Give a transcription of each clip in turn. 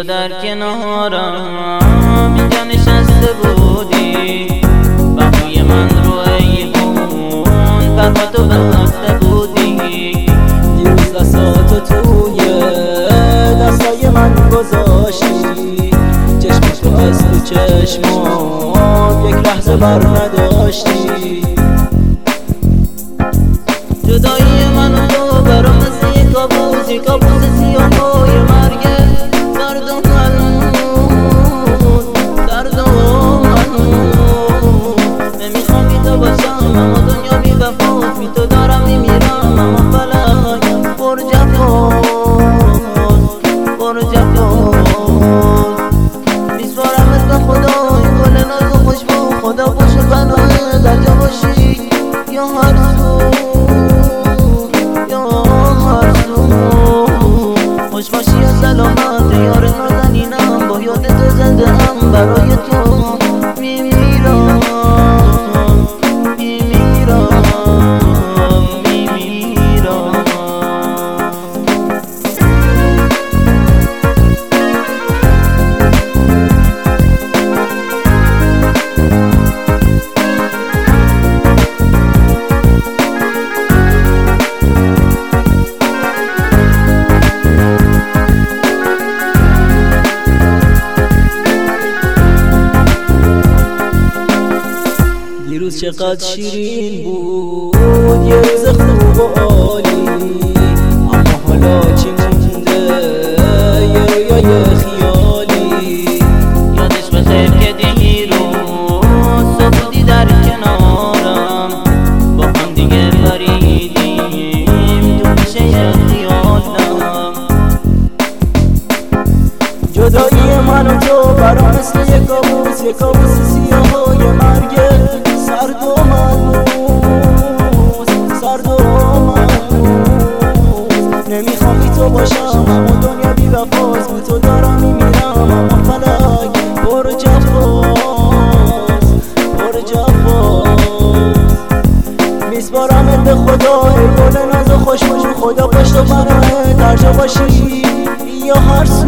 تو در کنارم اینجا نشسته بودی بقیه من رو ایمون پرماتو بسته بودی دیروز دستاتو توی دستای من گذاشتی چشم تو از تو چشمام یک لحظه بر نداشتی جدایی من و تو برام مثل یک کابوسی کابوس سیاه های مرگه درد و هنوز درد و هنوز نمیخوام بی تو باشم اما دنیا بی وفاست بی تو دارم میمیرم اما فلک پر جفاست پر جفاست میسپارمت به خدا این گل ناز و خوشبو خدا باشه بناه در جا باشی یا هر سو خوش باشی و سلامت یار نازنینم با یاد تو زنده ام برای تو میمیرم میمیرم میمیرم دیروز چقدر شیرین بود یه روز خوب و عالی اما حالا چی مونده یه رویای خیالی یادش بخیر که دیروز تو بودی در کنارم با هم دیگه پریدیم تو میشه خیالم جدایی من و تو برام مثل یک کابوس یک کابوس سیاه های مرگه سرد و ملموس سرد و ملموس نمیخوام بی تو باشم اما دنیا بی وفاست بی تو دارم میمیرم اما فلک پر جفاست پر جفاست میسپارمت به خدا ای گل ناز و خوشبو خدا پشت و پناهت هر جا باشی یا هر سو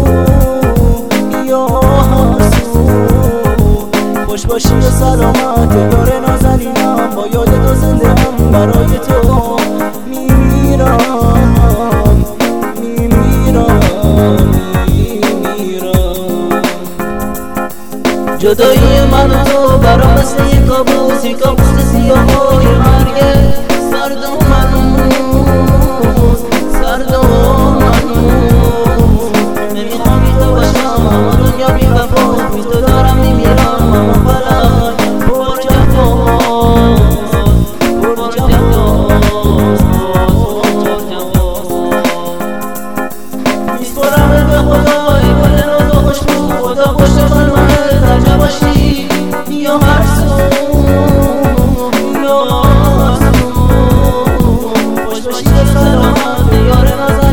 یا هر سو خوش باشی و سلامت یار نازنینم با یاد تو زنده ام برای تو میمیرم میمیرم میمیرم جدایی من و تو برام مثل یک کابوسی کابوس سیاه های مرگه سرد و هنوز سرد و هنوز نمیخوام بی تو باشم اما دنیا بی وفاست بی تو دارم میمیرم اما فلک پر جفاست پر جفاست میسپارمت به خدا ای گل ناز و خوشبو خدا پشت فرمانت هر جا باشی یا هر سو یا هر سو خوش باشی و سلامت یار نازنینم